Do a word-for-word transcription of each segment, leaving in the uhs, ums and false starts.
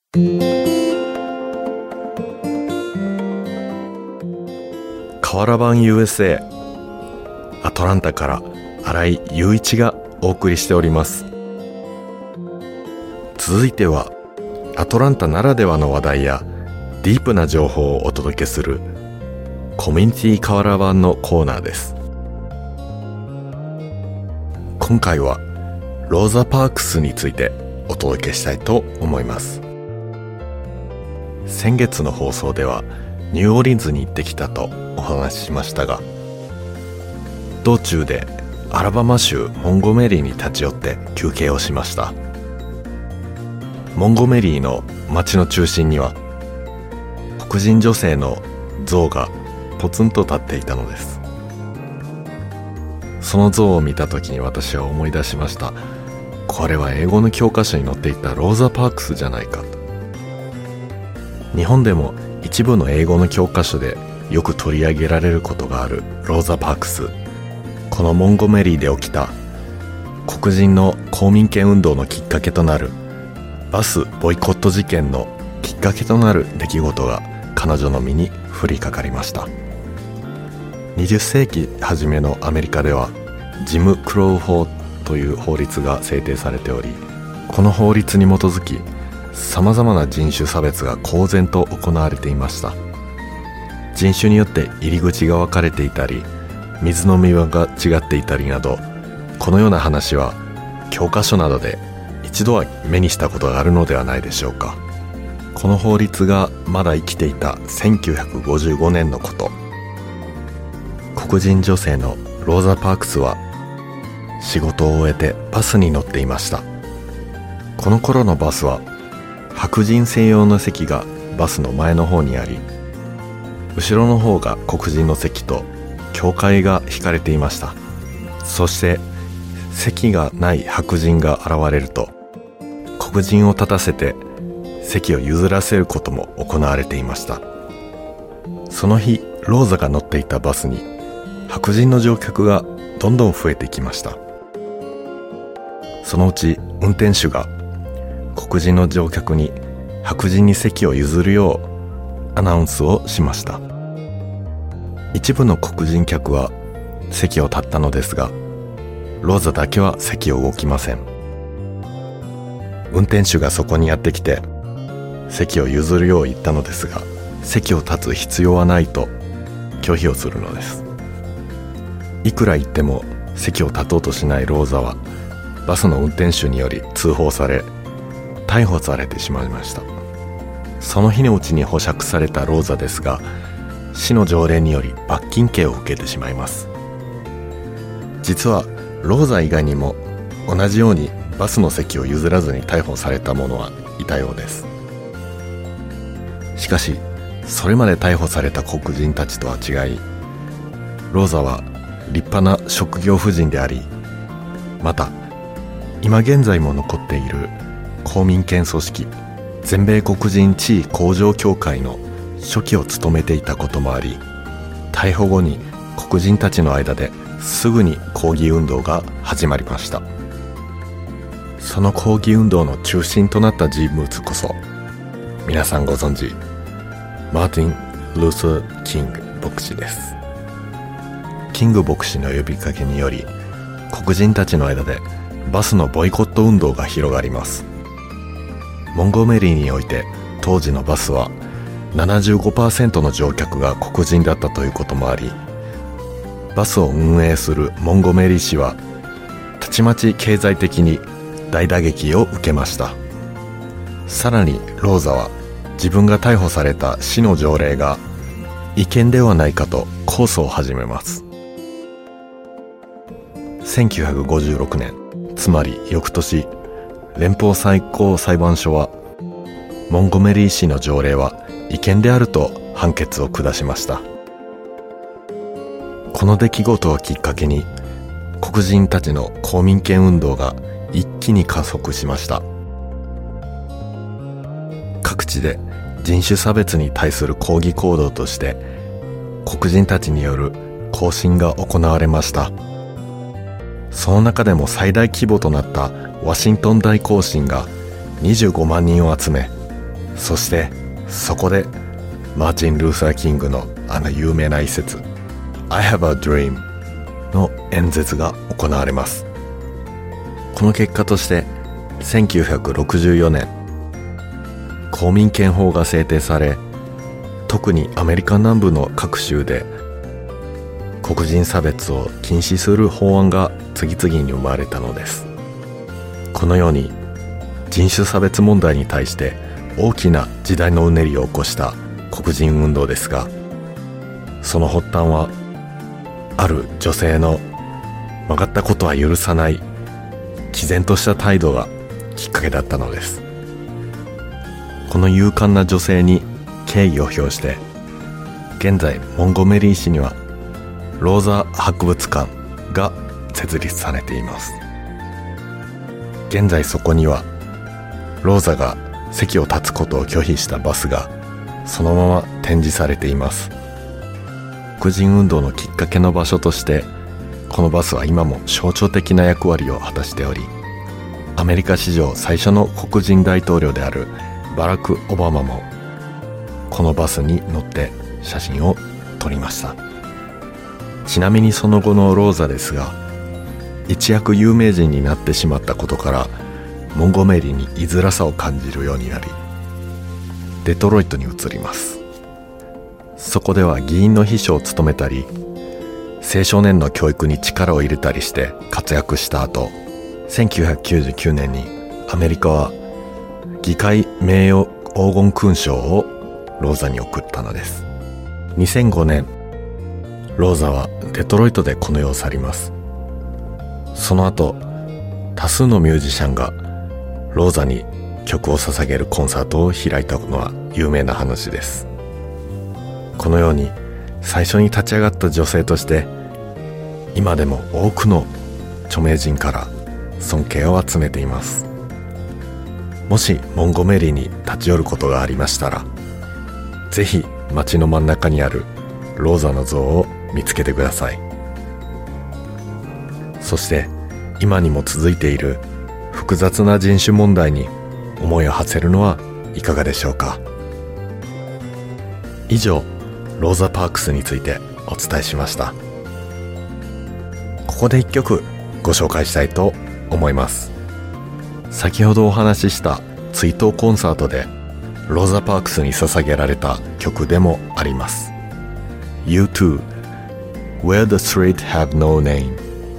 瓦版 ユーエスエー アトランタから新井雄一がお送りしております。続いてはアトランタならではの話題やディープな情報をお届けするコミュニティ瓦版のコーナーです。今回はローザパークスについてお届けしたいと思います。先月の放送ではニューオーリンズに行ってきたとお話ししましたが、道中でアラバマ州モンゴメリーに立ち寄って休憩をしました。モンゴメリーの町の中心には黒人女性の像がポツンと立っていたのです。その像を見た時に私は思い出しました。これは英語の教科書に載っていたローザパークスじゃないかと。日本でも一部の英語の教科書でよく取り上げられることがあるローザパークス。このモンゴメリーで起きた黒人の公民権運動のきっかけとなるバスボイコット事件のきっかけとなる出来事が彼女の身に降りかかりました。にじゅっせいき初めのアメリカではジム・クロウ法という法律が制定されており、この法律に基づきさまざまな人種差別が公然と行われていました。人種によって入り口が分かれていたり、水の庭が違っていたりなど、このような話は教科書などで一度は目にしたことがあるのではないでしょうか。この法律がまだ生きていたせんきゅうひゃくごじゅうごねんのこと、黒人女性のローザ・パークスは仕事を終えてバスに乗っていました。この頃のバスは白人専用の席がバスの前の方にあり、後ろの方が黒人の席と境界が引かれていました。そして席がない白人が現れると黒人を立たせて席を譲らせることも行われていました。その日ローザが乗っていたバスに白人の乗客がどんどん増えてきました。そのうち運転手が黒人の乗客に白人に席を譲るようアナウンスをしました。一部の黒人客は席を立ったのですが、ローザだけは席を動きません。運転手がそこにやってきて席を譲るよう言ったのですが、席を立つ必要はないと拒否をするのです。いくら言っても席を立とうとしないローザはバスの運転手により通報され逮捕されてしまいました。その日のうちに保釈されたローザですが、市の条例により罰金刑を受けてしまいます。実はローザ以外にも同じようにバスの席を譲らずに逮捕された者はいたようです。しかしそれまで逮捕された黒人たちとは違い、ローザは立派な職業婦人であり、また今現在も残っている公民権組織全米黒人地位向上協会の書記を務めていたこともあり、逮捕後に黒人たちの間ですぐに抗議運動が始まりました。その抗議運動の中心となった人物こそ皆さんご存知マーティン・ルーサー・キング牧師です。キング牧師の呼びかけにより黒人たちの間でバスのボイコット運動が広がります。モンゴメリーにおいて当時のバスは ななじゅうごパーセント の乗客が黒人だったということもあり、バスを運営するモンゴメリー市はたちまち経済的に大打撃を受けました。さらにローザは自分が逮捕された市の条例が違憲ではないかと控訴を始めます。せんきゅうひゃくごじゅうろくねん、つまり翌年、連邦最高裁判所はモンゴメリー市の条例は違憲であると判決を下しました。この出来事をきっかけに黒人たちの公民権運動が一気に加速しました。各地で人種差別に対する抗議行動として黒人たちによる行進が行われました。その中でも最大規模となったワシントン大行進がにじゅうごまんにんを集め、 そしてそこでマーチン・ルーサー・キングのあの有名な一節 I have a dream の演説が行われます。この結果としてせんきゅうひゃくろくじゅうよねん公民権法が制定され、特にアメリカ南部の各州で黒人差別を禁止する法案が次々に生まれたのです。このように人種差別問題に対して大きな時代のうねりを起こした黒人運動ですが、その発端はある女性の曲がったことは許さない毅然とした態度がきっかけだったのです。この勇敢な女性に敬意を表して、現在モンゴメリー市にはローザ博物館が設立されています。現在そこにはローザが席を立つことを拒否したバスがそのまま展示されています。黒人運動のきっかけの場所としてこのバスは今も象徴的な役割を果たしており、アメリカ史上最初の黒人大統領であるバラク・オバマもこのバスに乗って写真を撮りました。ちなみにその後のローザですが、一躍有名人になってしまったことからモンゴメリーに居づらさを感じるようになり、デトロイトに移ります。そこでは議員の秘書を務めたり、青少年の教育に力を入れたりして活躍した後、せんきゅうひゃくきゅうじゅうきゅうねんにアメリカは議会名誉黄金勲章をローザに贈ったのです。にせんごねん、ローザはデトロイトでこの世を去ります。その後、多数のミュージシャンがローザに曲を捧げるコンサートを開いたのは有名な話です。このように最初に立ち上がった女性として今でも多くの著名人から尊敬を集めています。もしモンゴメリーに立ち寄ることがありましたら、ぜひ街の真ん中にあるローザの像を見つけてください。そして今にも続いている複雑な人種問題に思いを馳せるのはいかがでしょうか。以上、ローザパークスについてお伝えしました。ここで一曲ご紹介したいと思います。先ほどお話しした追悼コンサートでローザパークスに捧げられた曲でもあります。 ユーツー Where the Street Have No Name。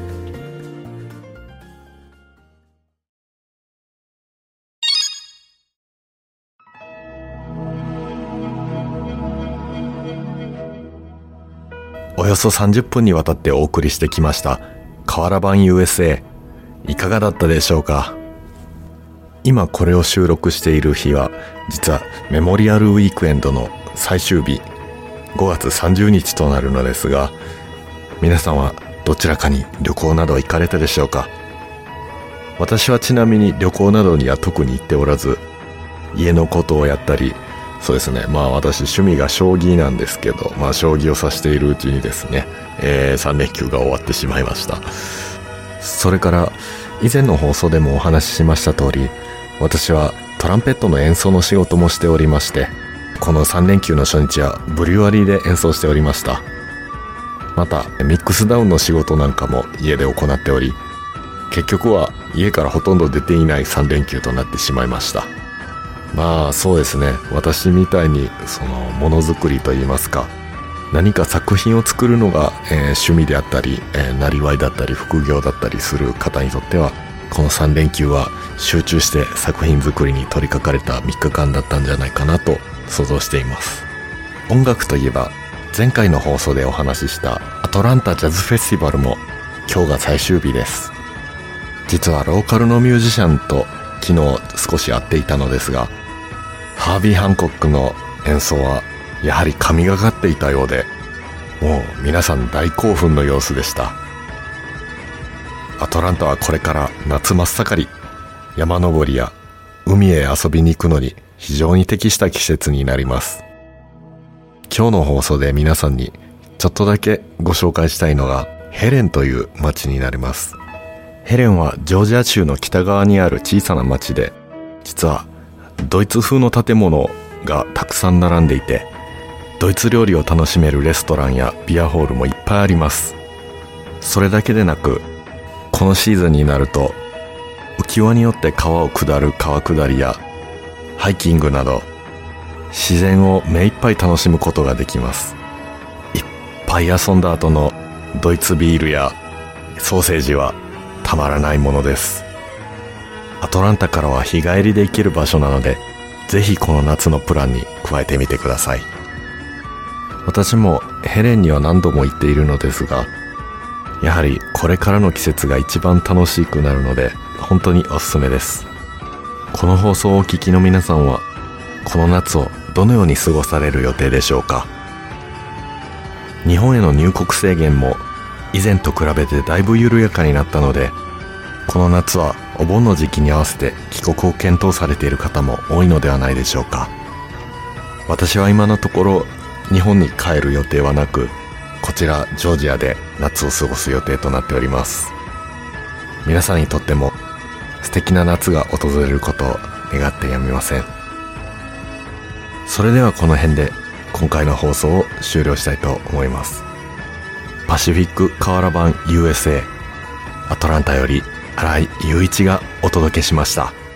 およそさんじゅっぷんにわたってお送りしてきました河原版 ユーエスエー、 いかがだったでしょうか。今これを収録している日は実はメモリアルウィークエンドの最終日、ごがつさんじゅうにちとなるのですが、皆さんはどちらかに旅行など行かれたでしょうか。私はちなみに旅行などには特に行っておらず、家のことをやったり、そうですね、まあ私趣味が将棋なんですけど、まあ将棋を指しているうちにですね、えー、さん連休が終わってしまいました。それから以前の放送でもお話ししました通り、私はトランペットの演奏の仕事もしておりまして、このさん連休の初日はブリュワリーで演奏しておりました。またミックスダウンの仕事なんかも家で行っており、結局は家からほとんど出ていないさん連休となってしまいました。まあそうですね、私みたいにそのものづくりといいますか、何か作品を作るのが、えー、趣味であったり、えー、なりわいだったり副業だったりする方にとっては、このさん連休は集中して作品作りに取り掛かれたみっかかんだったんじゃないかなと想像しています。音楽といえば前回の放送でお話ししたアトランタジャズフェスティバルも今日が最終日です。実はローカルのミュージシャンと昨日少し会っていたのですが、ハービー・ハンコックの演奏はやはり神がかっていたようで、もう皆さん大興奮の様子でした。アトランタはこれから夏真っ盛り、山登りや海へ遊びに行くのに非常に適した季節になります。今日の放送で皆さんにちょっとだけご紹介したいのがヘレンという町になります。ヘレンはジョージア州の北側にある小さな町で、実はドイツ風の建物がたくさん並んでいて、ドイツ料理を楽しめるレストランやビアホールもいっぱいあります。それだけでなく、このシーズンになると浮き輪によって川を下る川下りやハイキングなど自然を目いっぱい楽しむことができます。いっぱい遊んだ後のドイツビールやソーセージはたまらないものです。アトランタからは日帰りで行ける場所なので、ぜひこの夏のプランに加えてみてください。私もヘレンには何度も行っているのですが、やはりこれからの季節が一番楽しくなるので本当におすすめです。この放送をお聞きの皆さんはこの夏をどのように過ごされる予定でしょうか。日本への入国制限も以前と比べてだいぶ緩やかになったので、この夏はお盆の時期に合わせて帰国を検討されている方も多いのではないでしょうか。私は今のところ日本に帰る予定はなく、こちらジョージアで夏を過ごす予定となっております。皆さんにとっても素敵な夏が訪れることを願ってやみません。それではこの辺で今回の放送を終了したいと思います。パシフィック河原版 ユーエスエー アトランタより新井雄一がお届けしました。